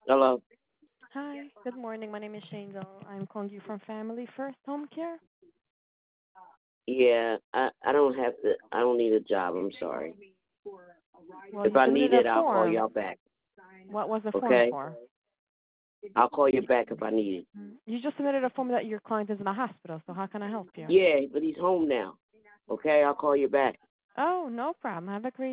Hello. Hi, good morning. My name is Shangel. I'm calling you from Family First Home Care. Yeah, I don't have to. I don't need a job. I'm sorry. Well, If you I need submitted a it, I'll call form. y'all back. What was the form Okay. for? I'll call you back if I need it. You just submitted a form that your client is in a hospital, so how can I help you? Yeah, but he's home now. Okay, I'll call you back. Oh, no problem. Have a great